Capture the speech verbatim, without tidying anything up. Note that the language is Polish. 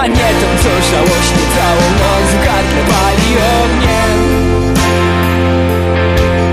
a nie tą, co żałośnie całą noc w gardle pali ognie.